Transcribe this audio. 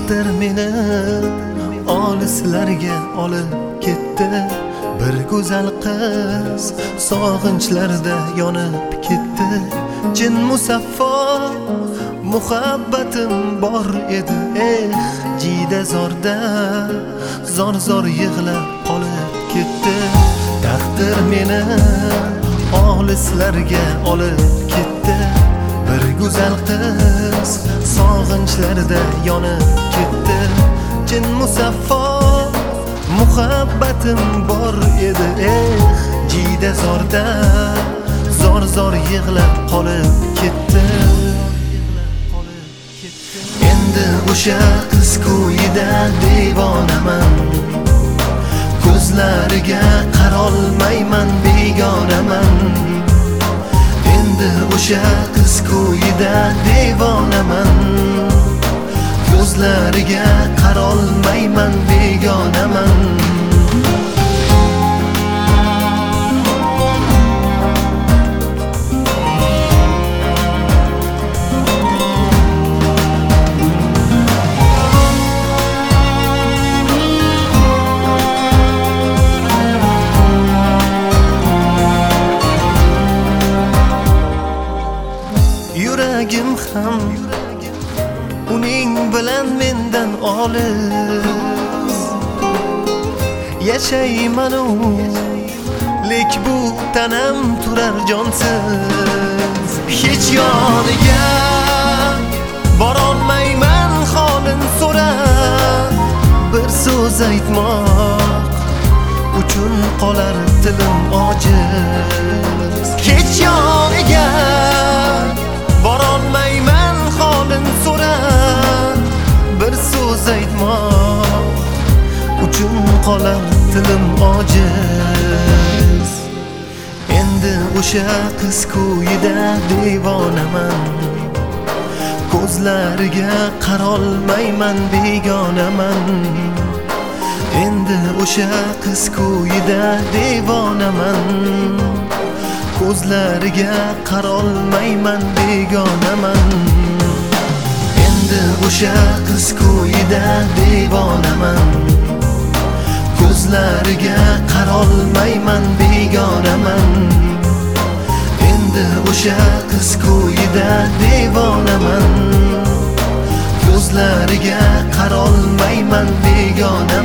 Taqdir meni olislarga olib ketdi. Bir go'zal qiz sog'inchlarda yonib ketdi. Jin musaffo muhabbatim bor edi. Jida zorda zor yig'lab qolib ketdi. Taqdir meni olislarga olib ketdi. Bir go'zal qiz sog'inchlarda yonib ketdi. Jin musaffo muhabbatim bor edi. Jida zorda zor yig'lab qolib ketdi. Endi o'sha qiz ko'yida devonaman. Ko'zlariga qarolmayman, begonaman. Endi o'sha qiz ko'yida devonaman. Ko'zlariga qarolmayman, begonaman. Yuragim ham uning bilan mendan olis yashayman u, lek bu tanam turar jonsiz. Hech yoniga borolmayman, holin so'rab bir so'z aytmoq uchun qolar tilim ojiz. Hech yoniga borolmayman, holin so'rab bir so'z aytmoq uchun qolar tilim ojiz. Endi o'sha qiz ko'yida devonaman. Ko'zlariga qarolmayman, begonaman. Endi o'sha qiz ko'yida devonaman. Ko'zlariga qarolmayman, begonaman. Endi o'sha qiz ko'yida devonaman. Ko'zlariga qarolmayman, begonaman. Endi o'sha qiz ko'yida devonaman. Ko'zlariga qarolmayman, begonaman.